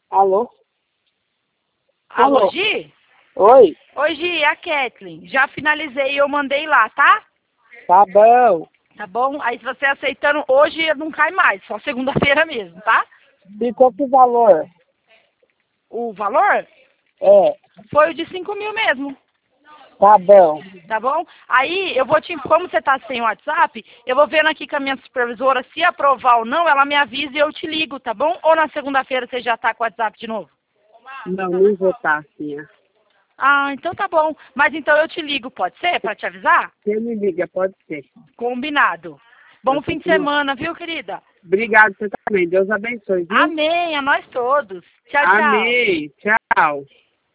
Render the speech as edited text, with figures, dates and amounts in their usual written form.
Alô? Alô, Gi? Oi? Oi, Gi, é a Kathleen. Já finalizei e eu mandei lá, tá? Tá bom. Tá bom? Aí se você aceitando hoje, não cai mais, só segunda-feira mesmo, tá? Ficou que valor? O valor É, foi o de 5.000 mesmo, tá bom. tá bom? Aí eu vou como você tá sem WhatsApp, eu vou vendo aqui com a minha supervisora, se aprovar ou não, ela me avisa e eu te ligo, tá bom? Ou na segunda-feira você já tá com o WhatsApp de novo? Não, nem vou estar assim. Ah, então tá bom. Mas então eu te ligo, pode ser? Pra te avisar? Você me liga, pode ser. Combinado. Bom fim de semana, viu, querida? Obrigado, você também. Deus abençoe, viu? Amém, a nós todos. Tchau, tchau. Amém. Tchau.